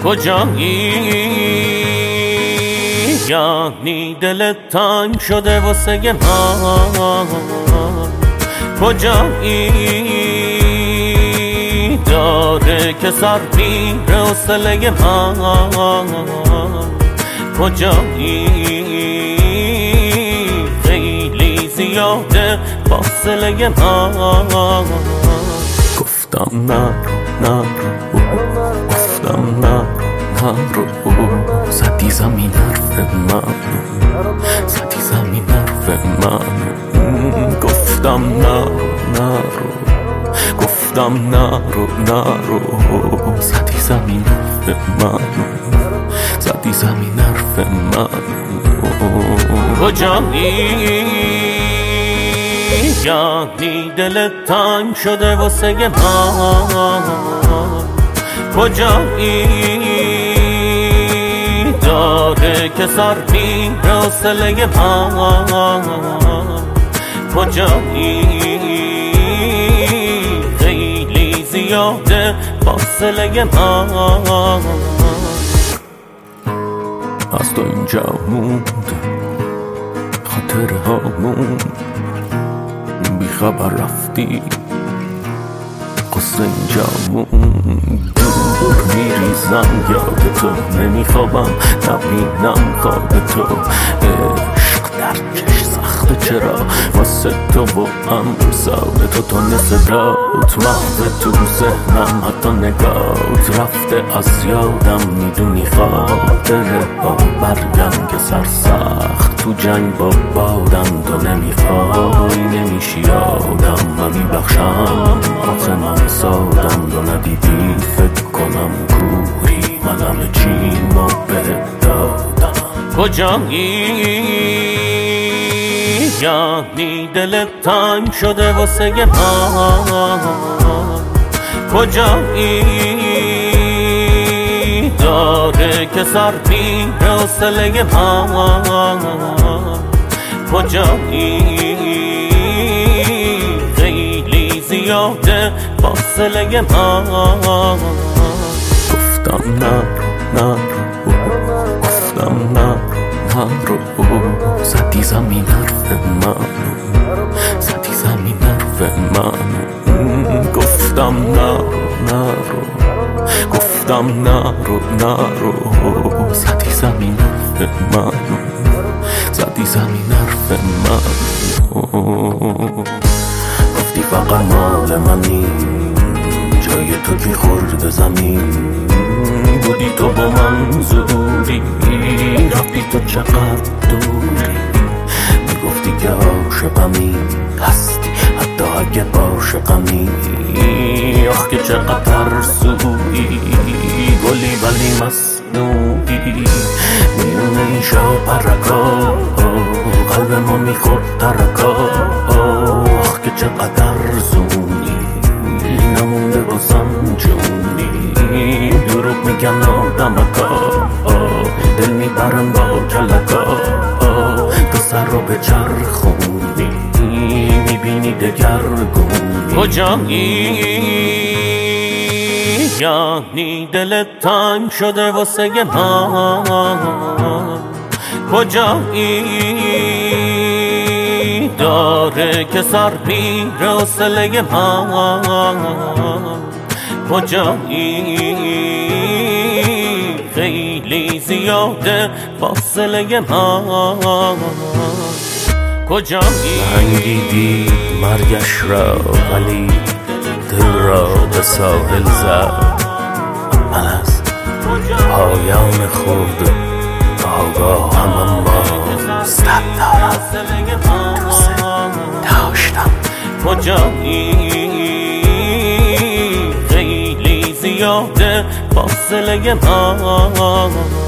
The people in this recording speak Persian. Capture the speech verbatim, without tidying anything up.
کجایی؟ یعنی دلت تنگ شده واسه من. کجایی؟ داره که سر میره حوصله من. کجایی؟ خیلی زیاده فاصله من. گفتم نرو نرو، گفتم نرو نرو، زدی زمین حرف من، زدی زمین حرف من. گفتم نرو نرو، گفتم نرو نرو، زدی زمین حرف من، زدی زمین حرف من. کجایی؟ یعنی دلت تنگ شده واسه من. کجایی؟ داره که سر میره حوصله من. کجایی؟ خیلی زیاده فاصله من. از تو اینجا موند خاطره ها موند، بی خبر رفتی قصه اینجا موند. دور میریزم یاد تو، نمیخوابم نبینم خواب تو. عشق درکش سخته چرا واسه تو و هم ساده تو. تو نصدات محو تو ذهنم، حتی نگات رفته از یادم. میدونی خاطره ها برگم که سرسخت تو جنگ با بادم. تو نمیخوای نمیشی آدم، من میبخشم آخه من سادم. تو ندیدی فکر کنم کوری، من همه چیمو بهت دادم. کجایی؟ یعنی دلت تنگ شده واسه من. کجایی؟ داره که سر میره حوصله من. کجایی؟ خیلی زیاده فاصله من. گفتم نرو نرو، گفتم نرو نرو، زدی زمین حرف من، زدی زمین حرف من. گفتم نرو نرو، گفتم نرو نرو، زدی زمین حرف من، زدی زمین حرف من. گفتی فقط مال منی، جای تو کی خورد زمین. بودی تو با من زوری، رفتی تو چقدر دوری. میگفتی که عاشقمی هستی، حتی اگه عاشقمی. آخ که چقدر ترسویی، گلی ولی مصنوعی. میونه این شاپرکا قلب ما میخورد ترکا. آخ که چقدر زونی، نمونده بازم جونی. دروغ میگن آدمکا، دل میبرن با کلکا. تو سر رو به چرخونی، میبینی دگرگونی. کجایی؟ یعنی دلت تنگ شده واسه من. کجایی؟ داره که سر میره حوصله من. کجایی؟ خیلی زیاده فاصله من. کجایی؟ انگیدی مرگش را، ولی دل را به ساحل زد. من از پایان خود آگاهم، اما صد دارم دوست داشتم. کجایی؟ خیلی زیاده فاصله من.